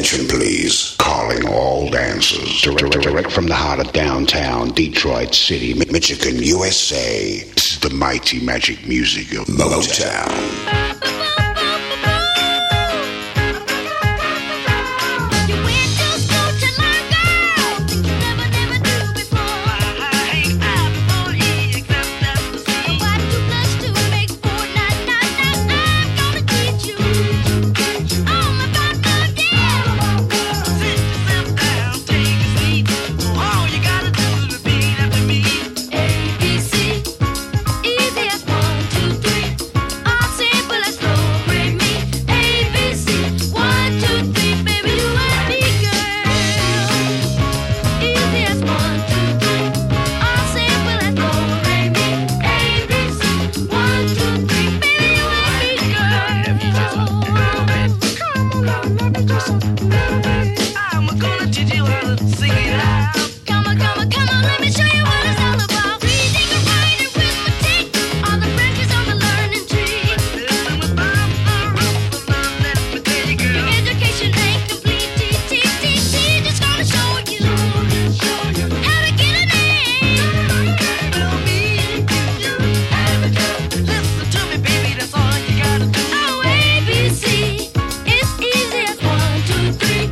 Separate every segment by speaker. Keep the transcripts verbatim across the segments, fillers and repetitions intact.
Speaker 1: Attention, please. Calling all dancers. Direct, direct from the heart of downtown Detroit City, Mi- Michigan, U S A. This is the mighty magic music of Motown.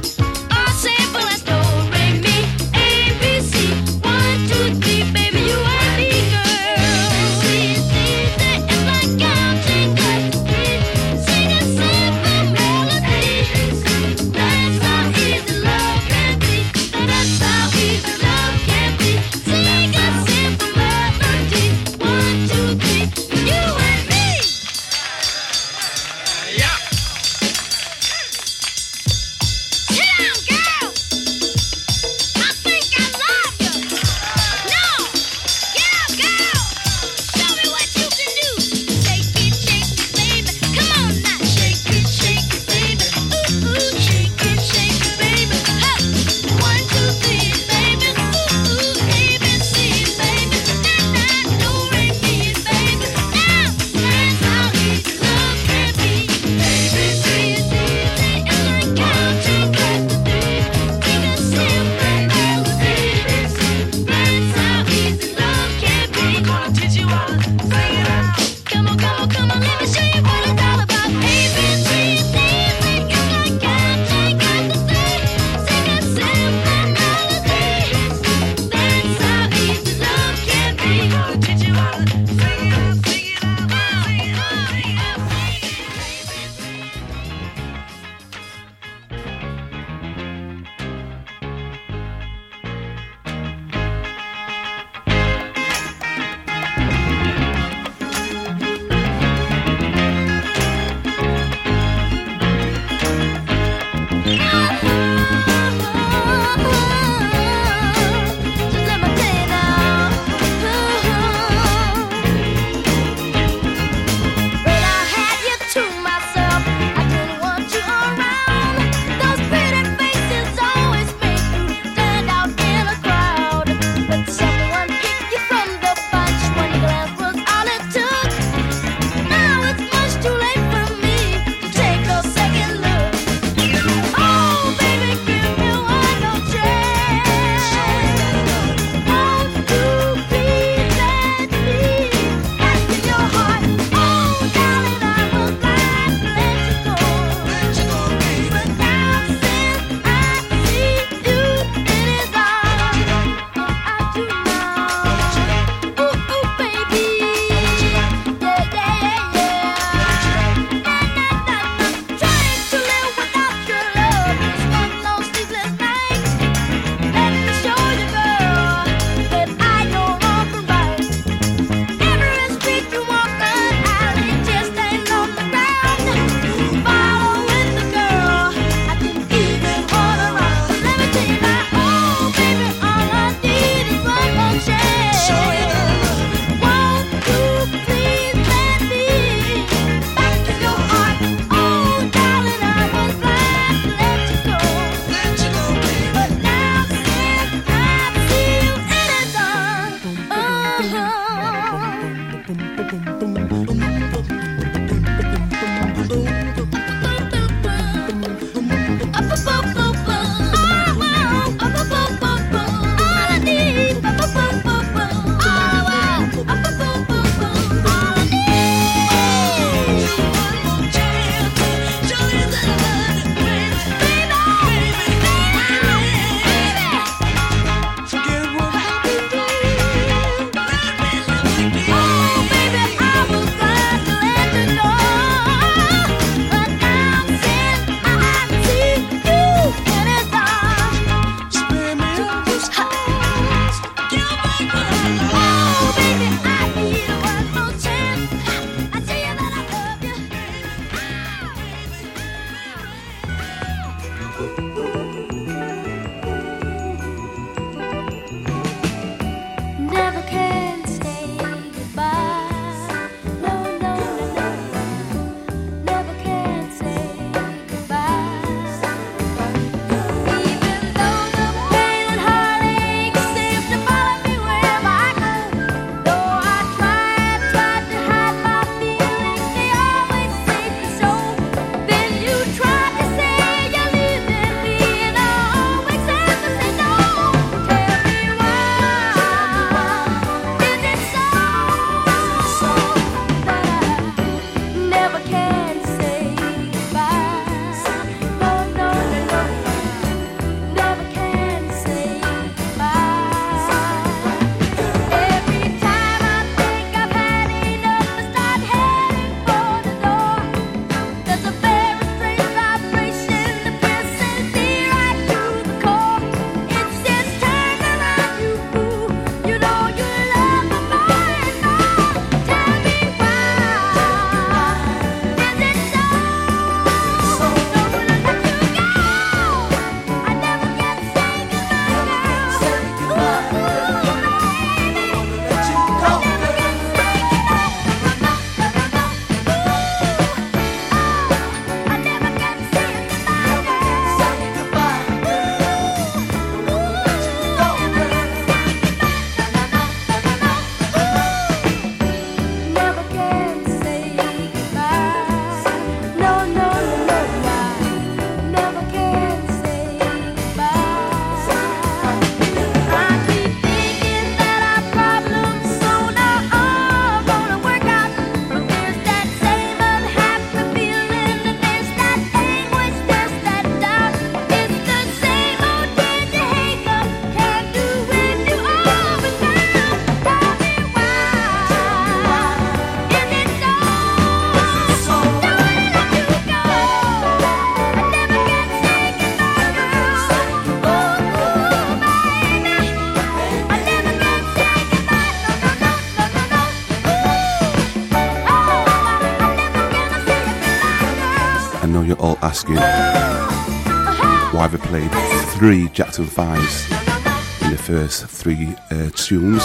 Speaker 1: Baby, you
Speaker 2: Asking why they played three Jackson fives in the first three uh, tunes.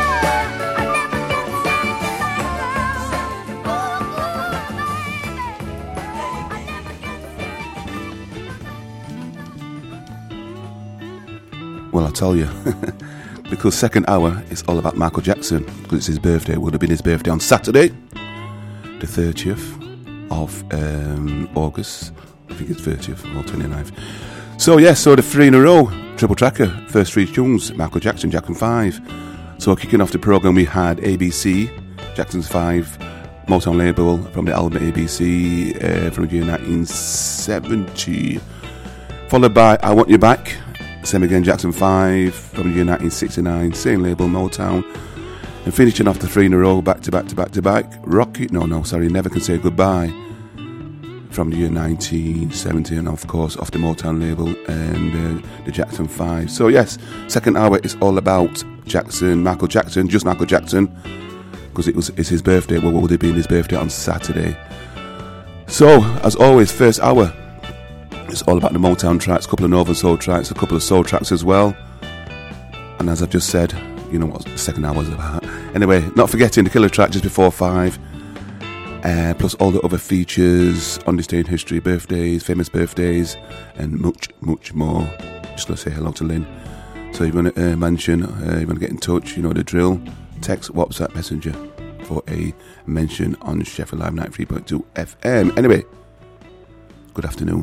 Speaker 2: Well, I'll tell you, because second hour is all about Michael Jackson, because it's his birthday. It would have been his birthday on Saturday, the thirtieth of um, August. I think it's thirtieth or twenty-ninth. So, yes, yeah, so the three in a row, triple tracker, first three tunes, Michael Jackson, Jackson five. So, kicking off the programme, we had A B C, Jackson's five, Motown label from the album A B C uh, from the year nineteen seventy. Followed by I Want You Back, same again, Jackson five from the year nineteen sixty-nine, same label, Motown. And finishing off the three in a row, back to back to back to back, Rocky, no, no, sorry, Never Can Say Goodbye, from the year nineteen seventy, and of course off the Motown label, and uh, the Jackson five. So yes, second hour is all about Jackson, Michael Jackson, just Michael Jackson, because it was it's his birthday. Well, what would it be? His birthday on Saturday. So as always, first hour, it's all about the Motown tracks, a couple of Northern Soul tracks, a couple of soul tracks as well. And as I've just said, you know what the second hour is about. Anyway, not forgetting the killer track just before five. Uh, plus all the other features on this day in history, birthdays, famous birthdays, and much, much more. Just going to say hello to Lynn. So if you want to uh, mention, uh, you want to get in touch, you know the drill. Text, WhatsApp, Messenger for a mention on Sheffield Live ninety-three point two F M. Anyway, good afternoon.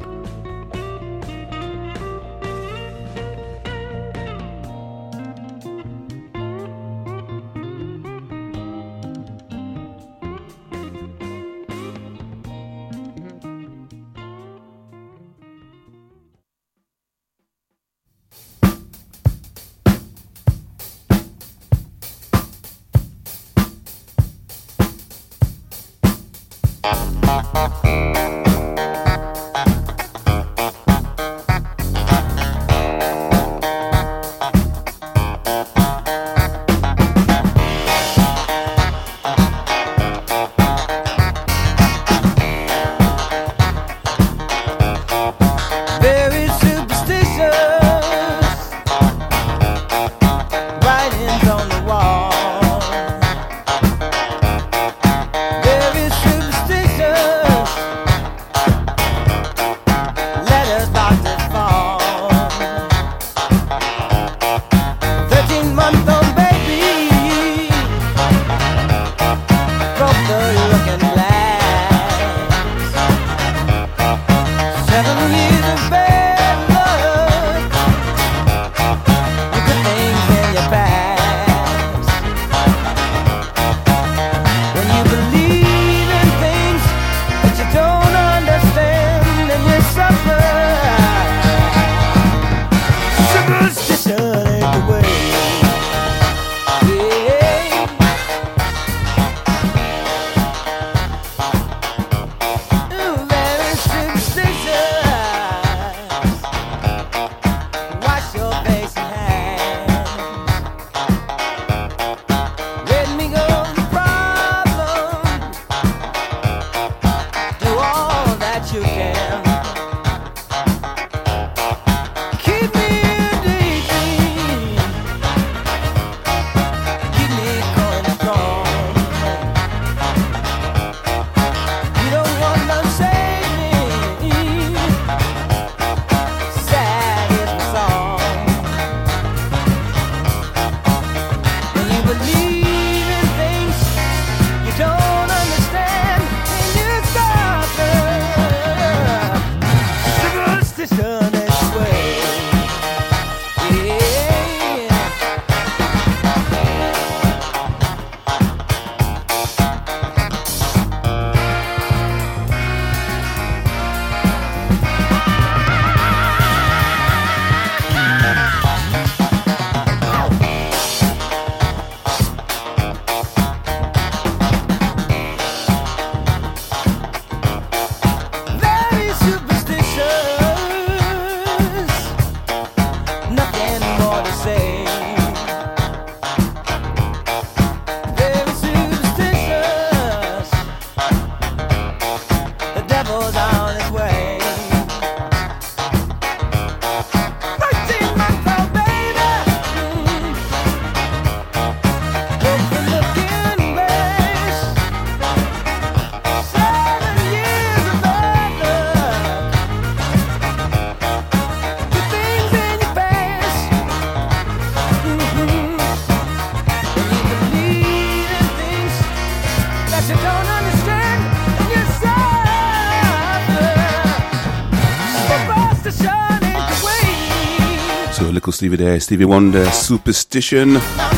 Speaker 2: Stevie there, Stevie Wonder, Superstition.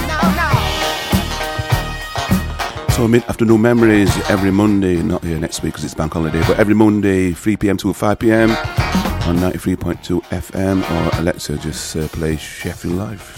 Speaker 2: So mid-afternoon memories every Monday, not here next week because it's bank holiday, but every Monday, three p.m. to five p.m. on ninety-three point two F M, or Alexa just uh, play Sheffield Live.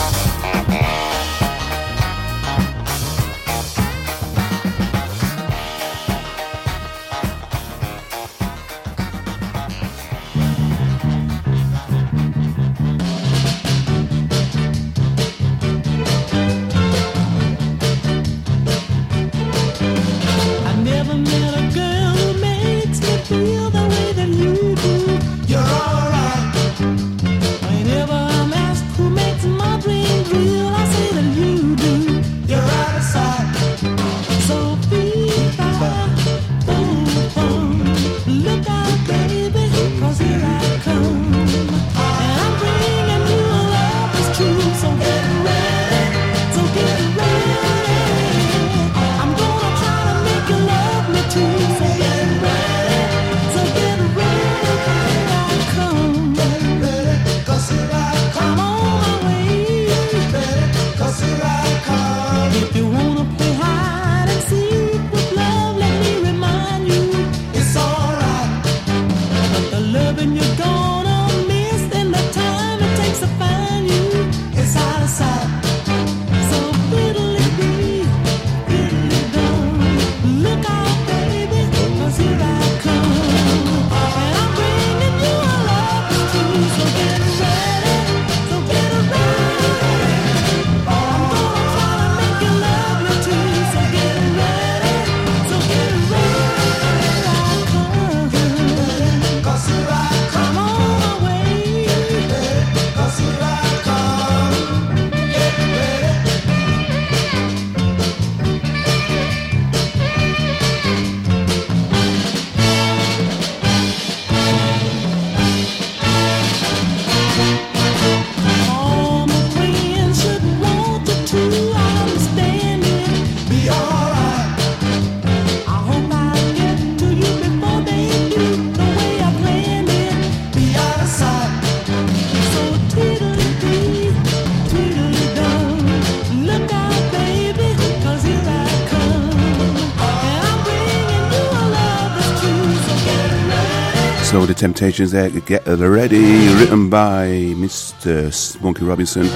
Speaker 2: So the Temptations there, Get Ready, written by Mister Smokey Robinson.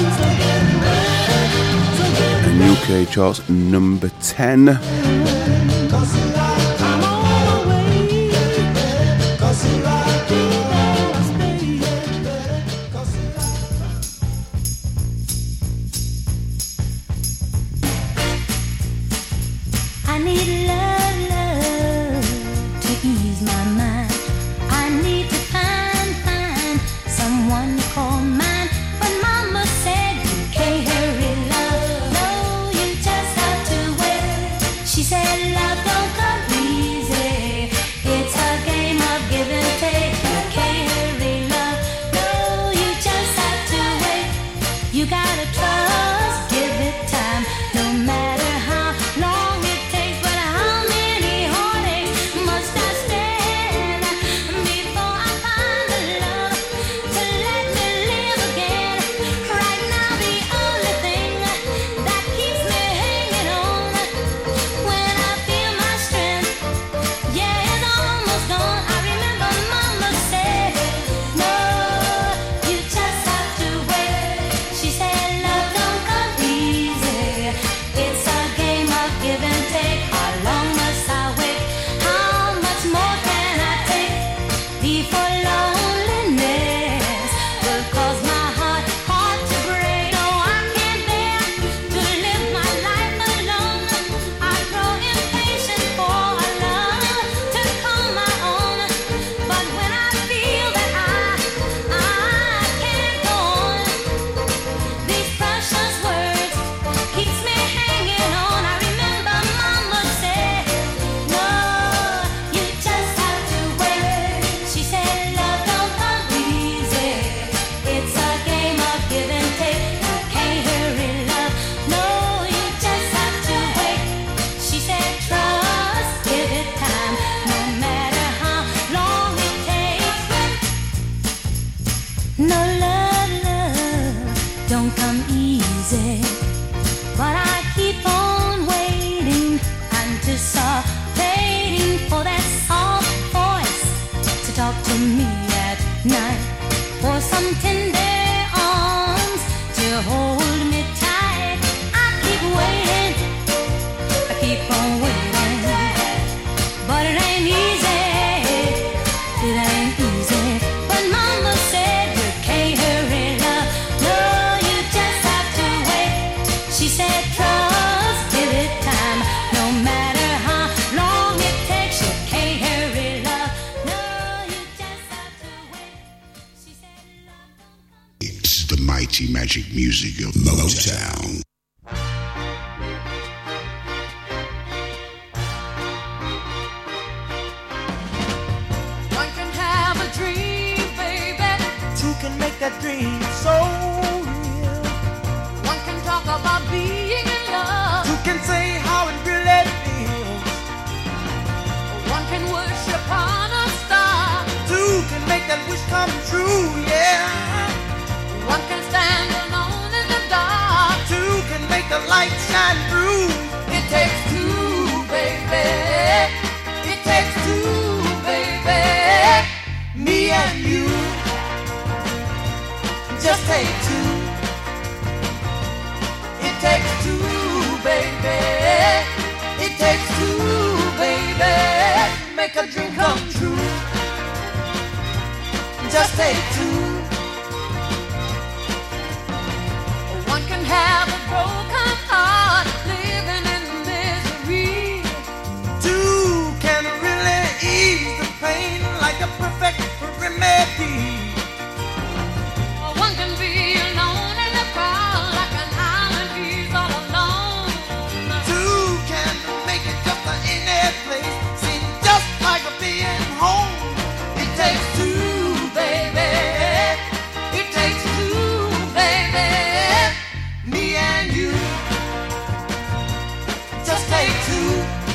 Speaker 2: And U K charts number ten.
Speaker 3: She said to me at night for some tender arms to hold me tight. I keep waiting, I keep on waiting, but it ain't easy, it ain't easy. But Mama said you can't hurry love, no, you just have to wait. She said trust, give it time, no matter how long it takes, you can't hurry love, no, you just have to wait. She said love don't come.
Speaker 1: It's the mighty magic music of Motown.
Speaker 4: One can have a dream, baby.
Speaker 5: Two can make that dream so real.
Speaker 4: One can talk about being in love.
Speaker 5: Two can say how it really feels.
Speaker 4: One can worship on a star.
Speaker 5: Two can make that wish come true, yeah.
Speaker 4: One can stand alone in the dark.
Speaker 5: Two can make the light shine through.
Speaker 4: It takes two, baby. It takes two, baby.
Speaker 5: Me and you, just take two.
Speaker 4: It takes two, baby. It takes two, baby. Make a dream come true.
Speaker 5: Just take two.
Speaker 4: One can have a broken heart, living in misery.
Speaker 5: Two can really ease the pain like a perfect remedy.
Speaker 4: One can be alone in the crowd, like an island he's all alone.
Speaker 5: Two can make it just in their place, seem just like a being home.
Speaker 4: It takes two, baby. It takes two, baby.
Speaker 5: Me and you, just take two.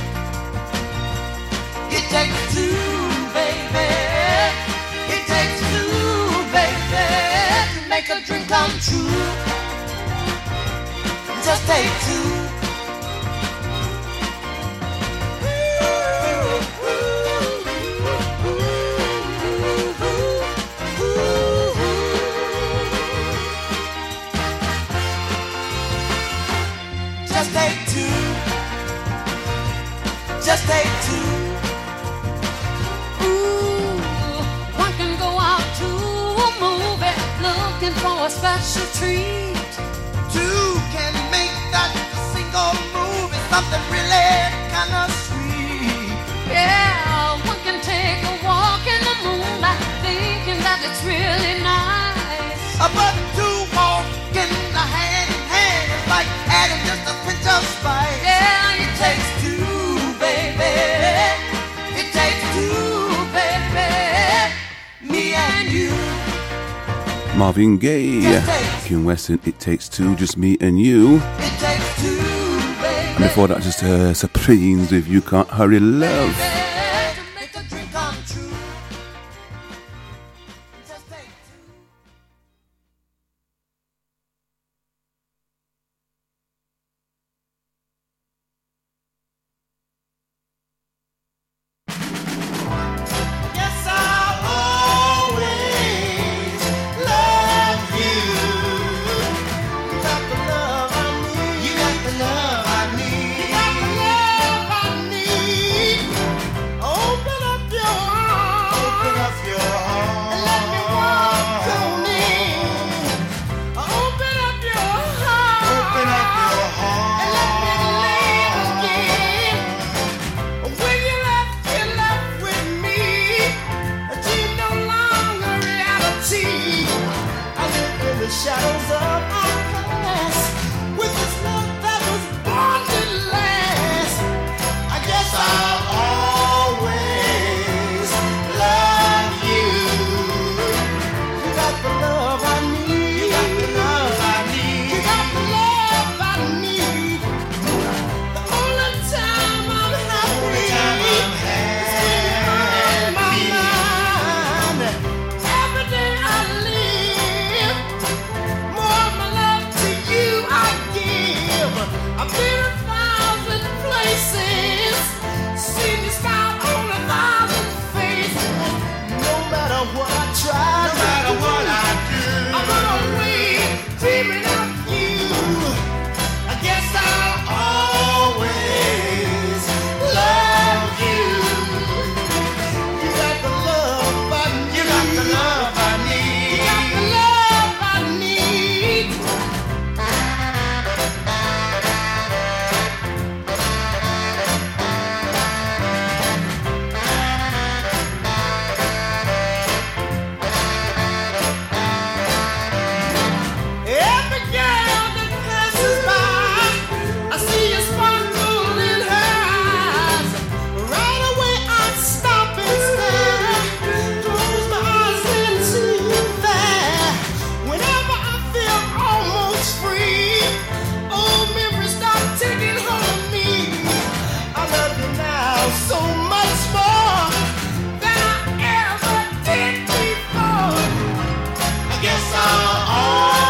Speaker 4: It takes two, baby. It takes two, baby. To make a dream come true.
Speaker 5: Just take two. Just take two. Just take two.
Speaker 4: Ooh, one can go out to a movie looking for a special treat.
Speaker 5: Two can make that single movie something really kind of sweet.
Speaker 4: Yeah, one can take a walk in the moonlight thinking that it's really nice.
Speaker 5: But two walk in the hand in hand, it's like adding just a pinch of spice.
Speaker 4: Yeah,
Speaker 5: It takes two, baby. It takes two, baby. Me and you.
Speaker 2: Marvin Gaye, Kim Weston, It Takes Two, Just Me and You.
Speaker 5: It takes two, baby.
Speaker 2: And before that, just uh, Supremes with You Can't Hurry Love.
Speaker 5: To make a dream come true. Just take two. Yes, I'll always love you. You got the love I need. You got the love I need. You got the love I need. Open up your heart. Open up your heart. And let me walk on in. Open up your heart. Open up your heart. And let me live again. When you left, you left with me. A dream no longer reality. I live in the shadows of our past. With this love that was born to last. I guess I'll always love you. You got the love I need. You got the love I need. You got the love I need. The only time I'm happy is when you're on my mind. Every day I live, more of my love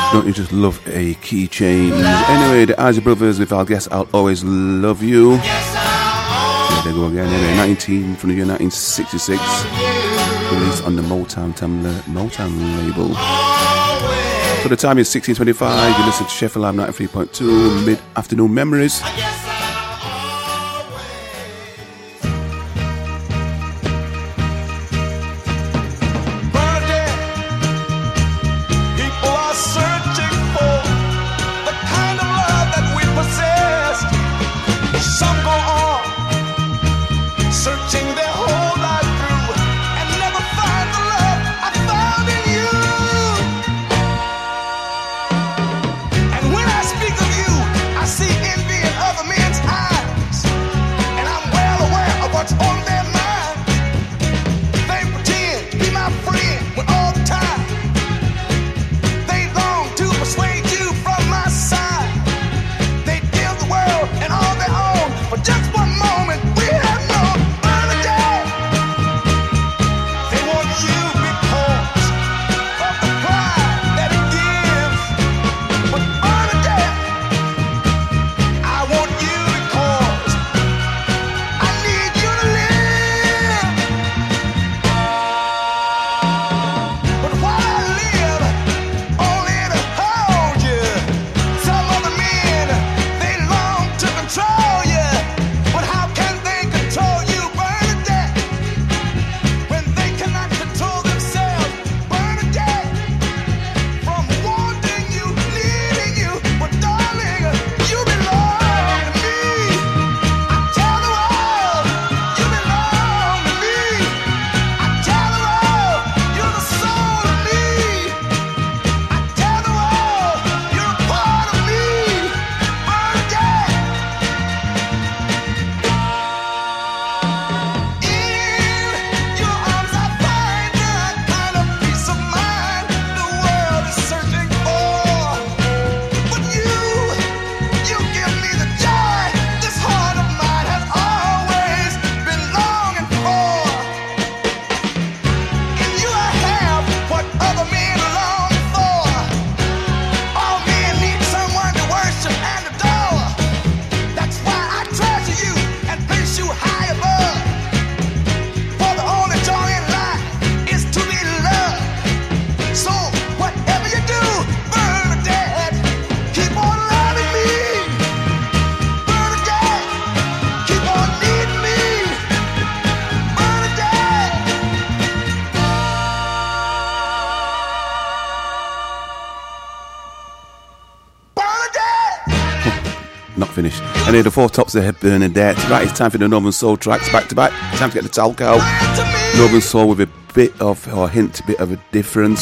Speaker 2: Don't you just love a key change? Anyway, the Isley Brothers with I'll Guess I'll Always Love You. There they go again. Anyway, nineteen from the year nineteen sixty-six, released on the Motown Tamla, Motown label. So the time is sixteen twenty-five. You listen to Sheffield Live ninety-three point two, mid-afternoon memories. Finished. And here the four tops ahead, Bernadette. Right, it's time for the Northern Soul tracks back to back. Time to get the talc out. Northern Soul with a bit of, or a hint, a bit of a difference.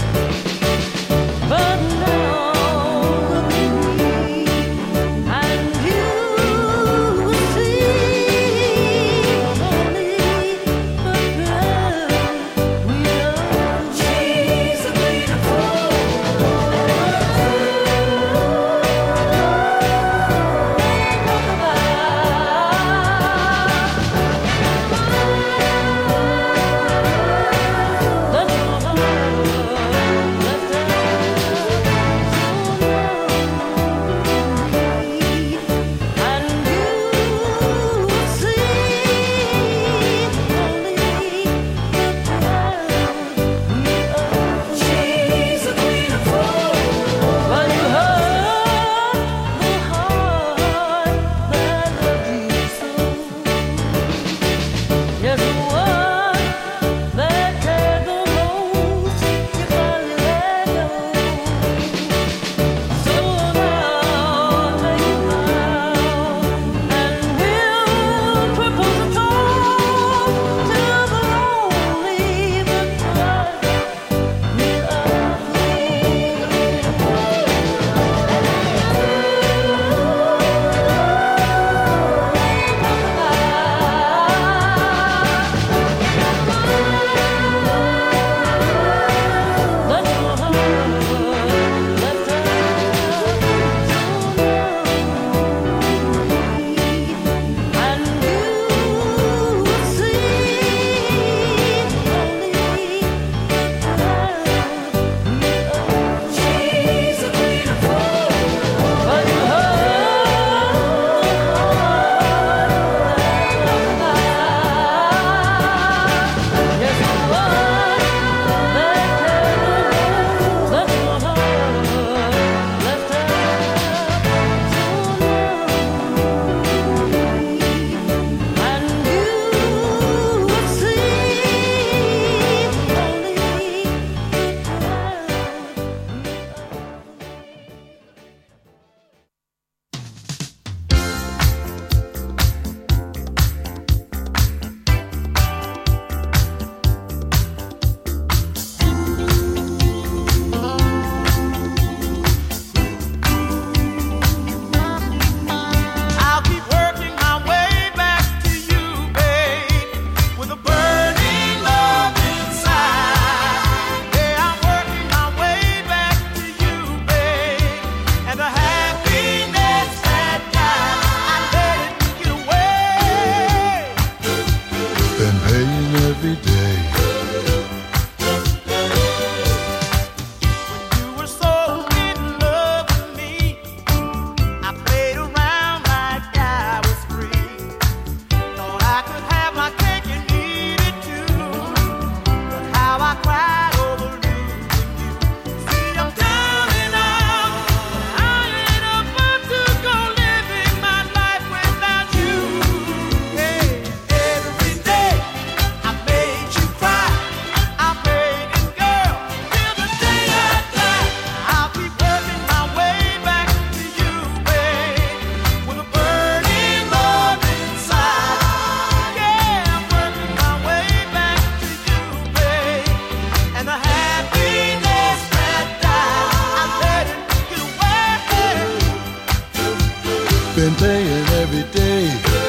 Speaker 3: But now, I
Speaker 5: and every day.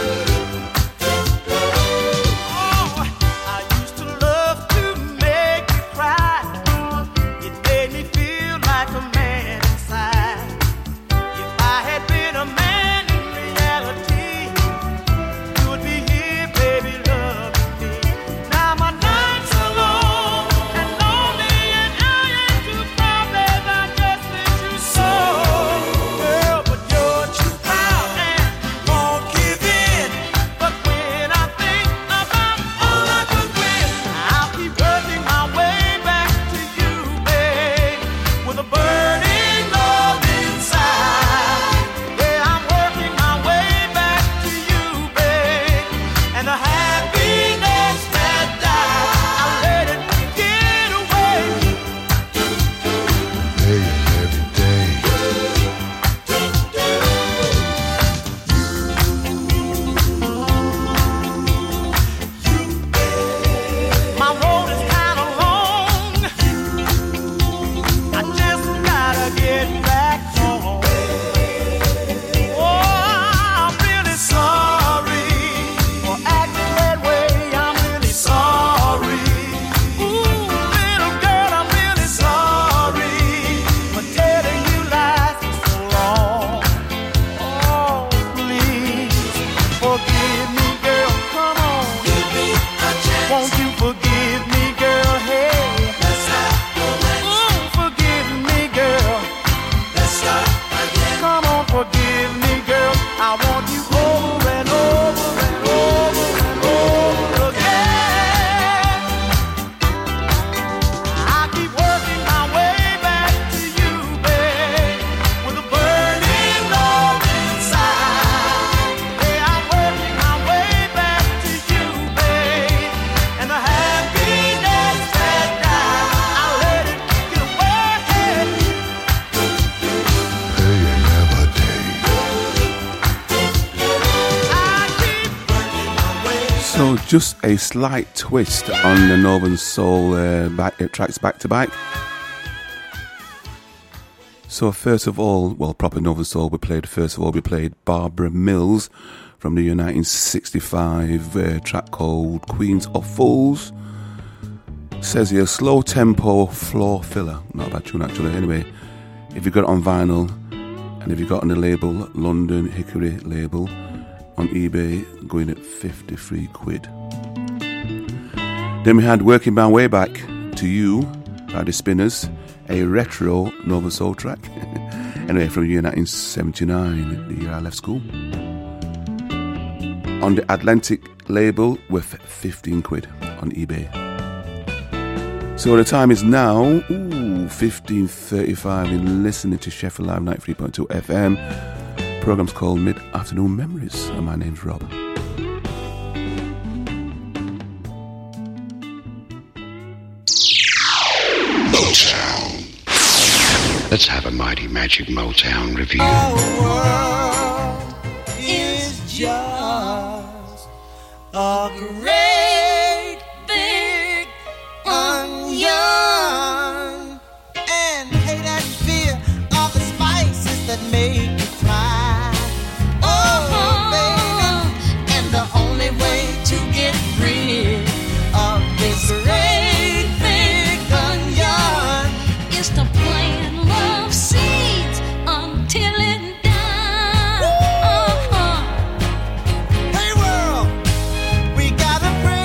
Speaker 4: Oh, I used to love to make you cry. It made me feel like a man inside. If I had been a man in reality, you would be here, baby, loving me. Now my nights are long and lonely, and I ain't too proud, baby, I just miss you so. Girl, but you're too proud and won't give in. But when I think about all I could win, I'll keep working my way back to you, babe, with a burning love inside. Yeah, I'm working my way back to you, babe, and the happiness that died, I let it get away.
Speaker 5: Day and every day.
Speaker 4: My road is kind of long. I just gotta get back home. Oh, I'm really sorry for acting that way. I'm really sorry. Ooh, little girl, I'm really sorry for telling you lies for so long. Oh, please forgive me, girl. Come on. Give me a chance. Won't you forgive me, girl? Hey. Let's start Ooh, forgive me, girl. Let's start again. Come on, forgive me, girl. I want you over and over and over and over again. I keep working my way back to you, babe, with a burning love inside. Yeah, I'm working my way back to you, babe, and the happiness that died, I let it get away.
Speaker 5: Day and every day.
Speaker 4: I keep working my way.
Speaker 2: So just a slight twist on the Northern Soul uh, back, uh, tracks back to back. So first of all, well, proper Northern Soul we played. First of all, we played Barbara Mills from the year nineteen sixty-five, uh, track called Queens of Fools. Says here, slow tempo floor filler. Not a bad tune actually. Anyway, if you got it on vinyl and if you got it on the label, London Hickory label, on eBay, going at fifty-three quid. Then we had Working My Way Back to You by the Spinners, a retro Northern Soul track. Anyway, from the year nineteen seventy-nine, the year I left school. On the Atlantic label with fifteen quid on eBay. So the time is now ooh, fifteen thirty-five in listening to Sheffield Live ninety-three point two F M. Program's called Mid-Afternoon Memories, and my name's Rob.
Speaker 1: Motown. Let's have a mighty magic Motown review.
Speaker 5: Our world is just a great big onion, and hate and fear are the spices that make you cry. Oh, baby, and the only way to get rid of this great big onion
Speaker 3: Is to plant love seeds until it dies.
Speaker 5: Hey world, we gotta pray.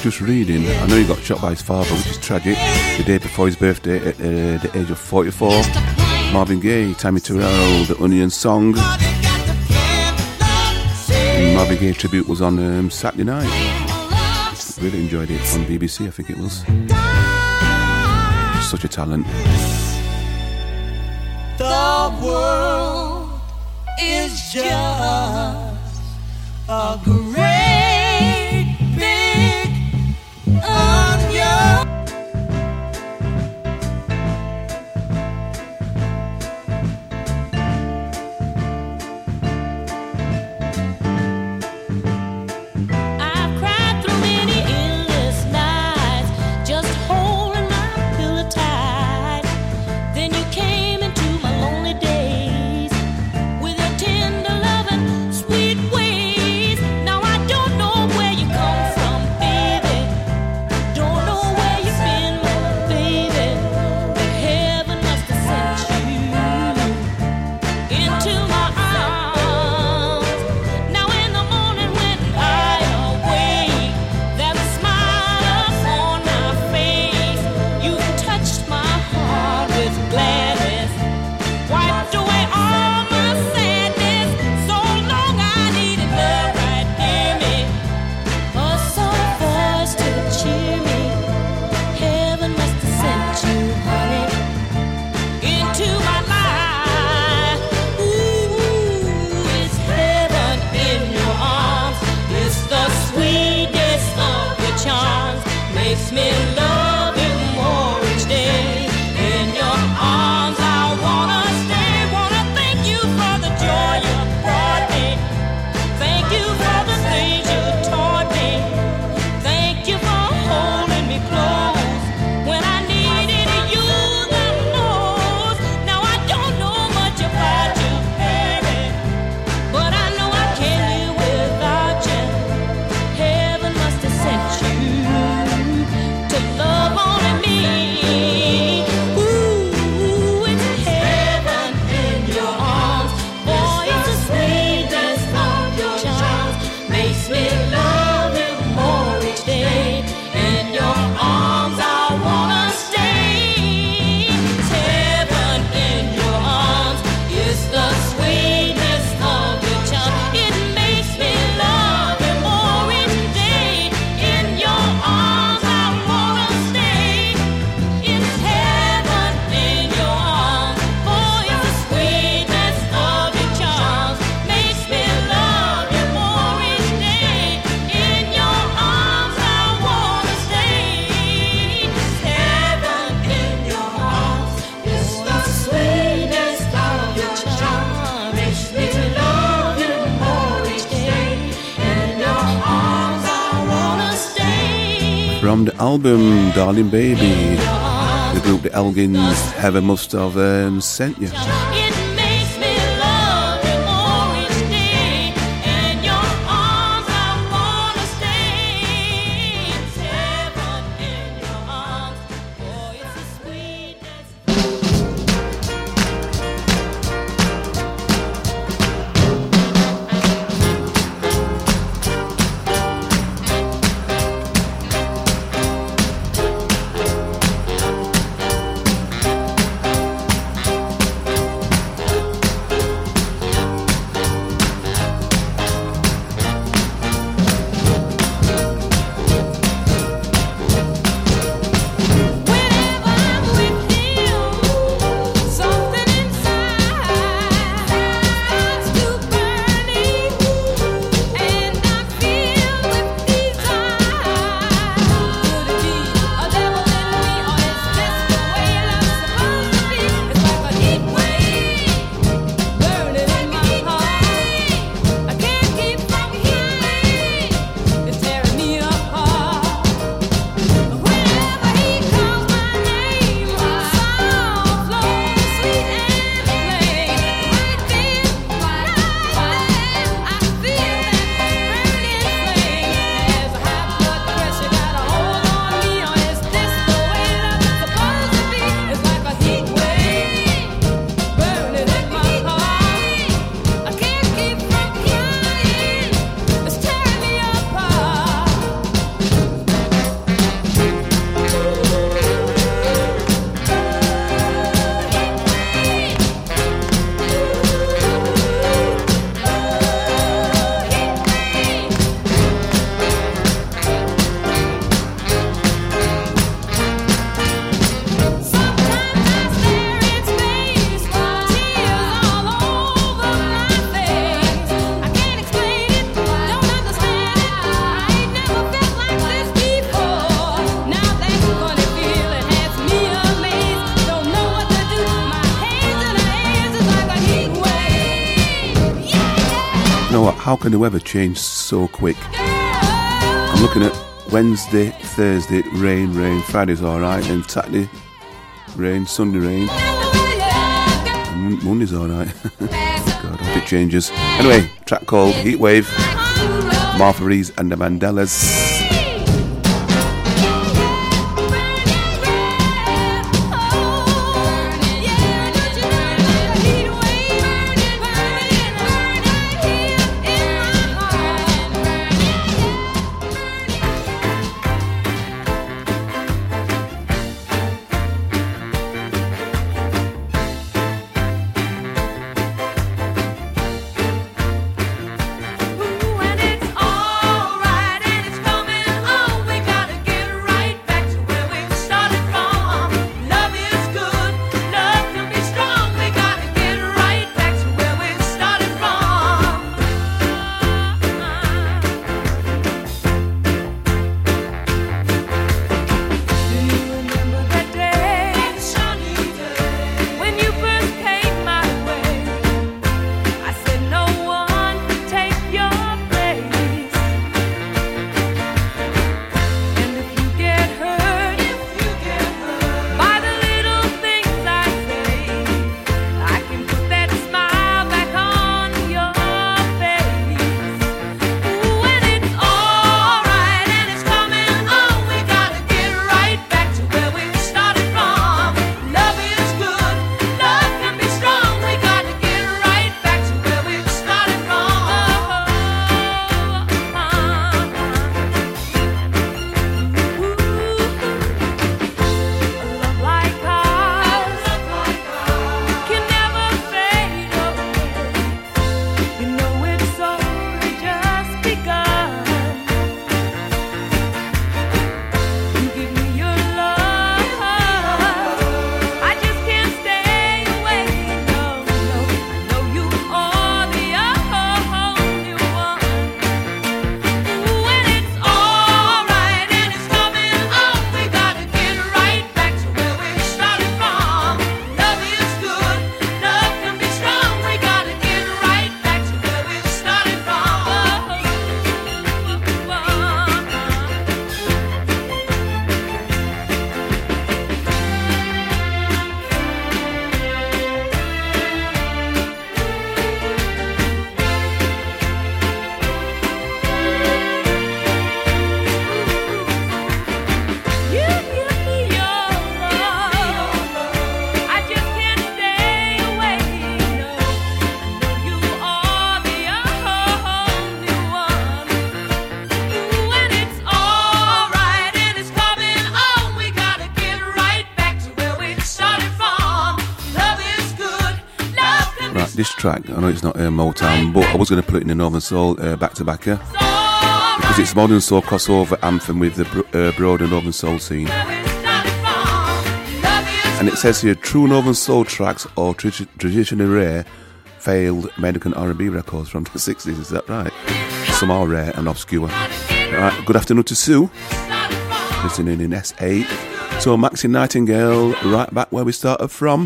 Speaker 2: just reading, I know he got shot by his father, which is tragic, the day before his birthday at uh, the age of forty-four. Marvin Gaye, Tammy Terrell, The Onion Song. And Marvin Gaye tribute was on um, Saturday night. Really enjoyed it on B B C, I think it was. Such a talent.
Speaker 5: The world is just a great big onion.
Speaker 3: I've cried through many endless nights, just holding my pillow tight. Then you came into my lonely days with your tender loving, sweet ways. Now I don't know where you come from, baby. Don't know where you've been, my baby. But heaven must have sent you into my arms. Now in the morning when I awake, there's a smile upon my face. You've touched my heart with gladness, wiped away all my sadness. So long I needed love right near me, a soft voice to cheer me. Heaven must have sent you, honey, into my life. Ooh, it's heaven in your arms. It's the sweetness of your charms. Makes me love you more each day. In your arms I wanna stay. Wanna thank you for the joy you brought me. Thank you for the things you taught me. Thank you for holding me close when I needed you the most. Now I don't know much about you, baby, but I know I can't live without you. Heaven must have sent you to love only me. Ooh, it's heaven in your arms. Boy, it's the sweetness of your charms. Makes me love you more each day. In your arms I wanna stay. It's heaven in your arms. It's the sweetness of your charms. It makes me love you more each day. In your arms I wanna stay. It's heaven in your arms. Boy, it's the sweetness of your charms. Makes me love you more each day. In your arms I wanna stay. It's heaven in your arms. It's the sweetness of your charms. Makes me love you more each day. In your arms I wanna stay.
Speaker 2: From the album Darling Baby, the group The Elgins, Heaven Must Have um, Sent You.
Speaker 3: It makes me love you more each day. In your arms I wanna stay. It's heaven in your arms. Boy, it's the sweetness.
Speaker 2: know what? How can the weather change so quick? I'm looking at Wednesday, Thursday, rain, rain. Friday's alright, and Saturday, rain, Sunday, rain. And Monday's alright. God, I hope it changes. Anyway, track called Heatwave, Martha Reeves and the Mandelas. This track, I know it's not uh, Motown, but I was going to put it in the Northern Soul uh, back to back here because it's modern soul crossover anthem with the uh, broader Northern Soul scene. And it says here, true Northern Soul tracks or tra- traditionally rare failed American R and B records from the sixties. Is that right? Some are rare and obscure. Right, good afternoon to Sue, listening in S eight. So Maxine Nightingale, right back where we started from.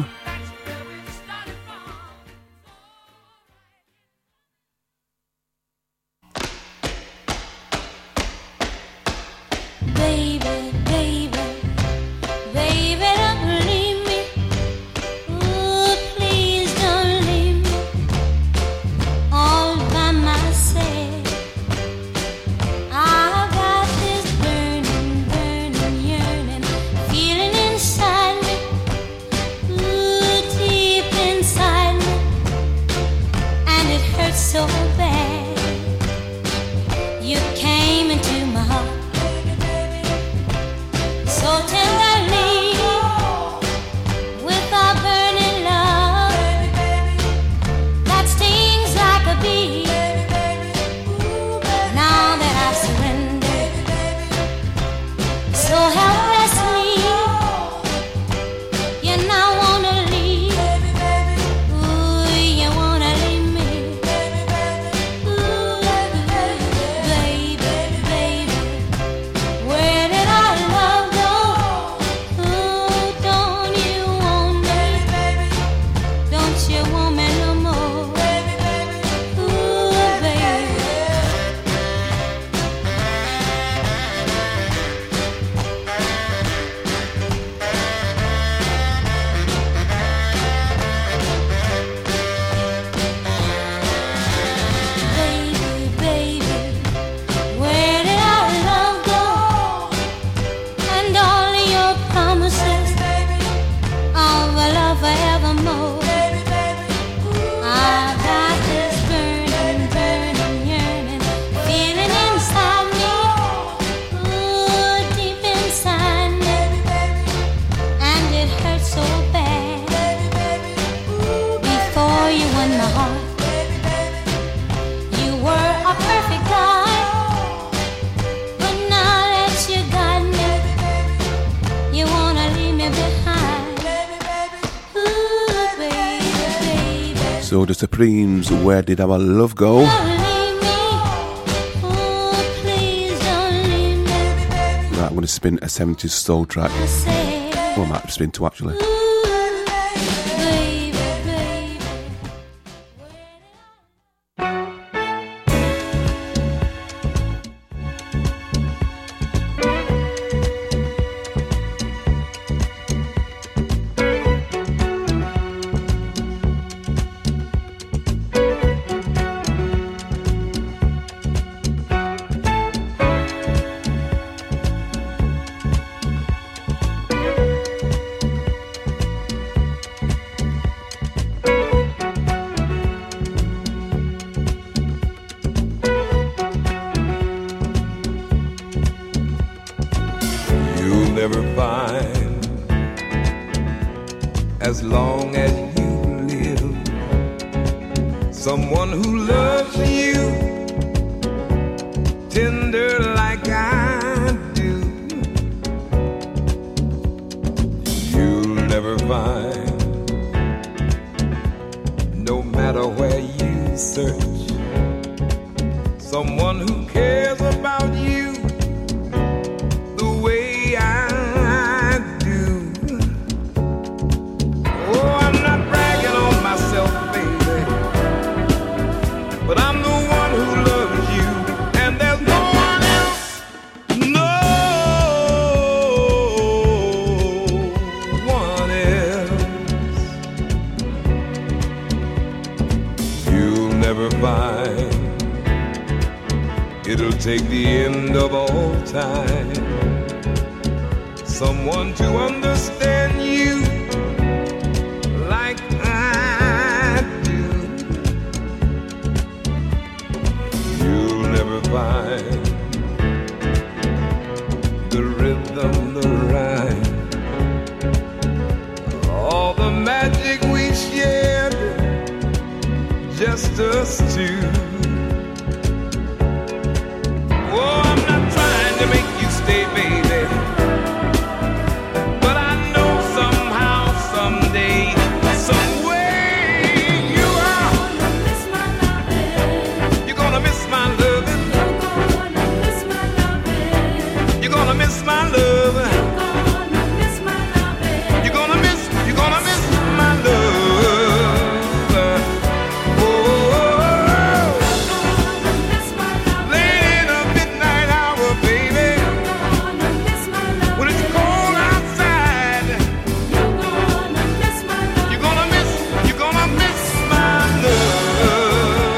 Speaker 2: So the Supremes, Where Did Our Love Go? Right, I'm going to spin a seventies soul track. Well, I might spin two actually.
Speaker 6: As long as you live, someone who loves you tender like I do, you'll never find, no matter where you search, someone who cares about you the way I but I'm the one who loves you, and there's no one else, no one else. You'll never find, it'll take the end of all time, someone to understand you like I do. You'll never find the rhythm, the rhyme, all the magic we shared, just us two. Oh, I'm not trying to make you stay, baby, but I know somehow, someday, some way you are. You're gonna miss my loving. You're gonna miss my loving. You're gonna miss, you're gonna miss my love. Oh, late in the midnight hour, baby, when it's cold outside, you're gonna miss, you're gonna miss my love.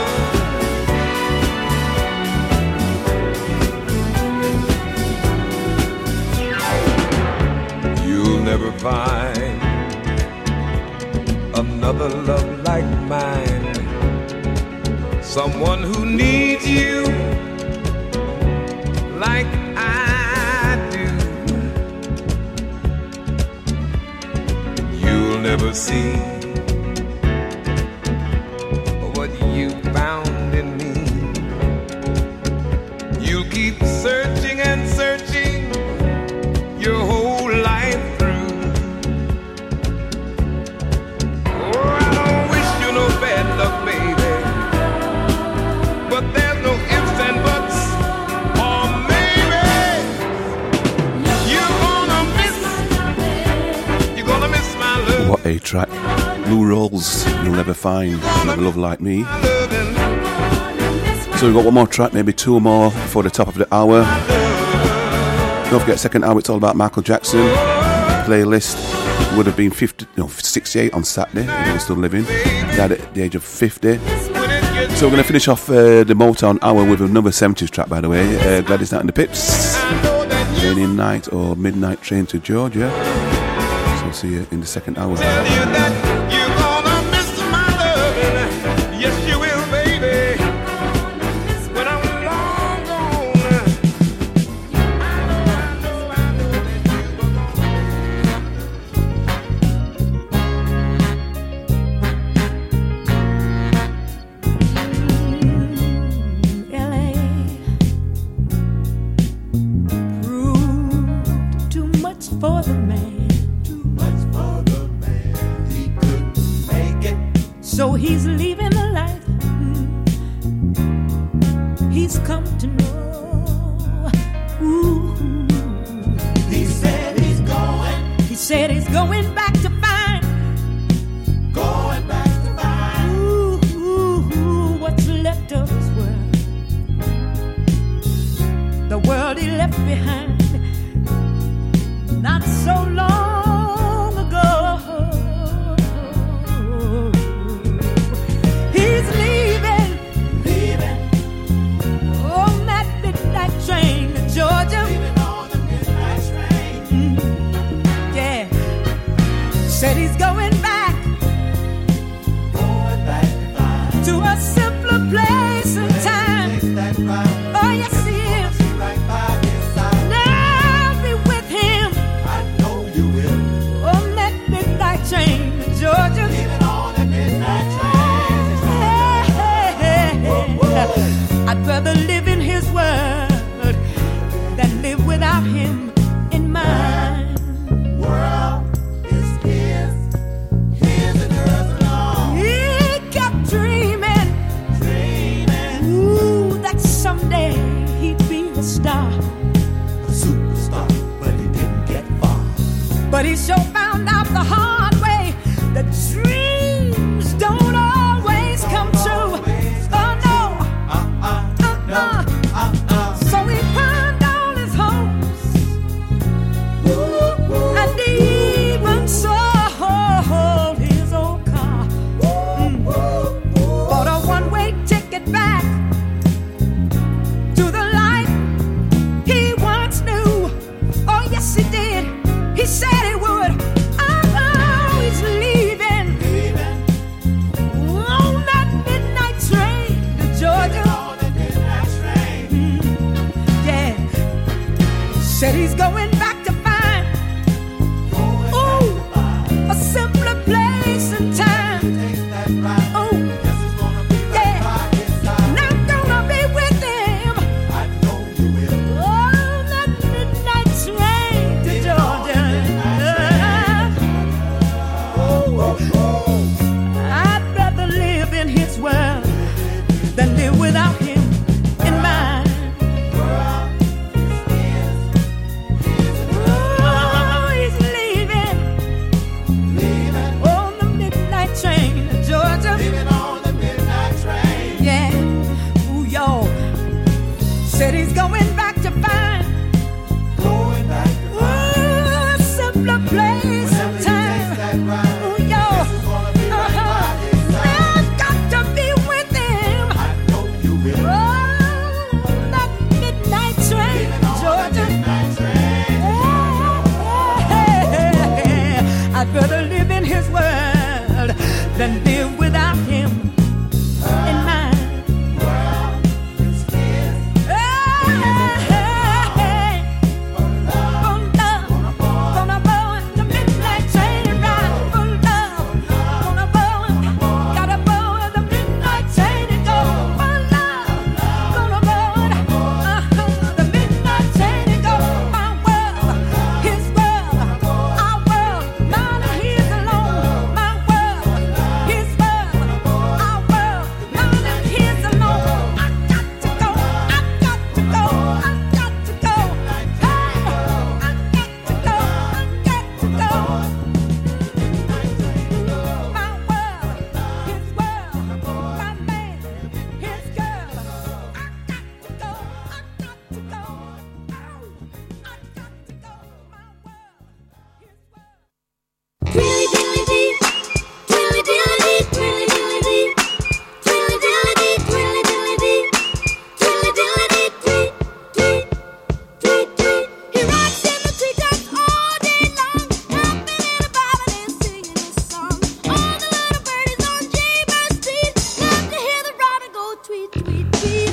Speaker 6: You'll never find another love like mine, someone who needs you like I do. You'll never see what you found in me. You'll keep searching and searching your whole life through. Oh, I don't wish you no bad luck, baby, but there's no ifs and buts, or maybe you're gonna miss, you're gonna miss my love.
Speaker 2: What a track. Blue Rolls, You'll Never Find Another Love Like Me. So we've got one more track, maybe two more before the top of the hour. Don't forget, second hour, it's all about Michael Jackson. Playlist would have been fifty, no, sixty-eight on Saturday, if he was still living. Died at the age of fifty. So we're going to finish off uh, the Motown hour with another seventies track, by the way. Uh, Gladys Knight and the Pips. Raining Night or Midnight Train to Georgia. So we'll see you in the second hour.
Speaker 6: Tell you that you're gonna miss my loving. Yes, you will, baby. When I'm long gone, I know, I know that
Speaker 7: L A proved too much for the man.
Speaker 5: Too much for the man. He could
Speaker 7: he's come to know. Ooh.
Speaker 5: He said he's going,
Speaker 7: He said he's going back to find.
Speaker 5: going back to find.
Speaker 7: Ooh, ooh, ooh, what's left of his world? The world he left behind not so long ago. He's leaving,
Speaker 5: Leaving,
Speaker 7: on that midnight train to Georgia.
Speaker 5: leaving on the midnight train.
Speaker 7: Mm, yeah, said he's going back
Speaker 5: Going back to find.
Speaker 7: to a simpler place and time.
Speaker 5: Takes that ride,
Speaker 7: Oh, yes, he is.
Speaker 5: be right by his side.
Speaker 7: Now be with him
Speaker 5: I know you will.
Speaker 7: on that midnight train to Georgia.
Speaker 5: Leaving on the midnight train.
Speaker 7: I'd rather live in his world than live without him in mine.
Speaker 5: World is his, his and hers alone.
Speaker 7: He kept dreaming,
Speaker 5: Dreaming,
Speaker 7: ooh, that someday he'd be a star.
Speaker 5: a superstar, but he didn't get far.
Speaker 7: But he sure found out the hard way that dreams don't always come true. Oh no,
Speaker 5: Uh-uh, no,
Speaker 7: uh-uh.
Speaker 5: uh-uh.
Speaker 7: So he pawned all his hopes, and he even sold his old car. Mm. Bought a one-way ticket back to the life he once knew. Oh yes, he did. He said he would. Oh, he's leaving
Speaker 5: Leaving
Speaker 7: on that midnight train to Georgia.
Speaker 5: on the midnight train.
Speaker 7: Yeah, said he's going back to find, ooh, a simpler place and time.
Speaker 5: Takes that ride.
Speaker 7: Oh,
Speaker 5: Guess it's gonna be right
Speaker 7: yeah,
Speaker 5: by his side.
Speaker 7: and I'm gonna be with him
Speaker 5: I know you will.
Speaker 7: on that midnight train to Georgia. I'd rather live in his world than live without him in mine. Oh, he's leaving on the midnight train to Georgia.
Speaker 5: Leaving on the midnight train.
Speaker 7: Yeah, ooh, y'all. Said he's going back to find,
Speaker 5: Going back to
Speaker 7: ooh, a simpler place and
Speaker 5: takes
Speaker 7: time.
Speaker 5: that ride.
Speaker 7: Ooh, y'all.
Speaker 5: Gonna be right
Speaker 7: Uh-huh.
Speaker 5: by his side.
Speaker 7: I've got to be with him
Speaker 5: I know you will.
Speaker 7: on that midnight train to Georgia.
Speaker 5: Midnight train.
Speaker 7: I'd rather live in his world than live without him in mine.
Speaker 5: It's his.
Speaker 7: Hey, for love, gonna board the midnight train ride. For love, gonna board, gotta board the midnight train and go. For love, gonna board uh-huh, the midnight train and go. My world, his world, our world, mine and his alone. My world, his world, our world, mine and his alone. I got to go, I got to go, I got to go. Hey, I got to go, I got to go. My world, his world, my man, his girl. I got to go, I got to go. Oh, I got to go. My world, his world.
Speaker 3: Twilly dilly dee, twilly dilly dee, twilly dilly dee, twilly dilly dee, twilly dilly dee, twilly dilly dee, tweet, tweet, tweet, tweet. He rocks in the treetops all day long, hopping and bobbing and singing his song. All the little birdies on Jaybird Street love to hear the robin go tweet, tweet, tweet.